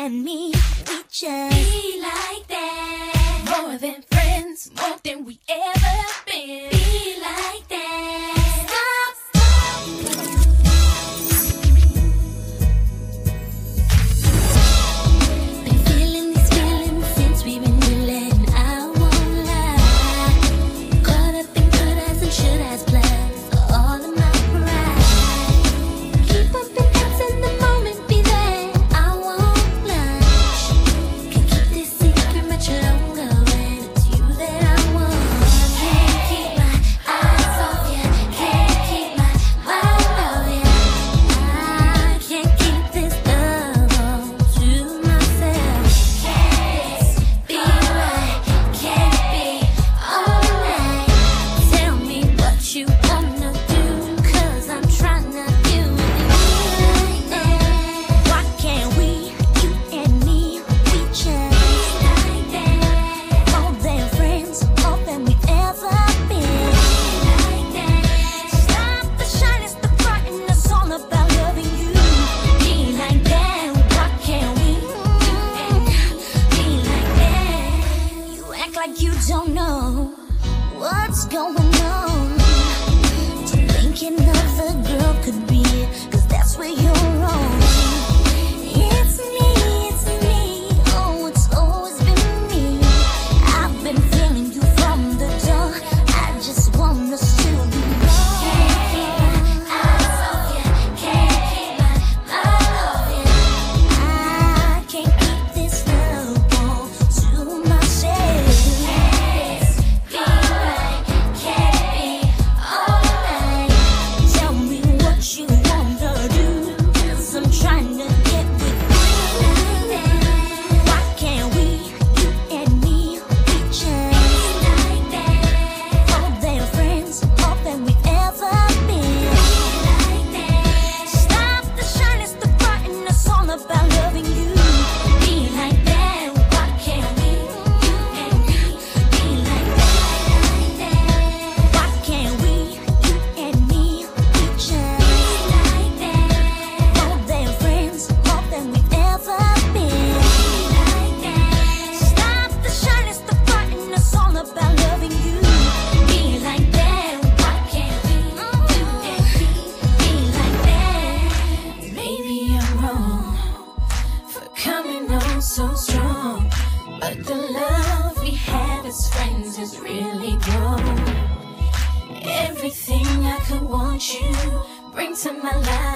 and me, we just be like that. More than friends, more than we ever been. Be like that. Like you don't know what's going on, thinking another girl could be it, 'cause that's where you're wrong. It's me, oh, it's always been me. I've been feeling you from the door, I just want us to be wrong. Can't keep my eyes off you, can't keep my mind off you. I can't keep this love on to myself. So strong, but the love we have as friends has really grown. Everything I could want you bring to my life.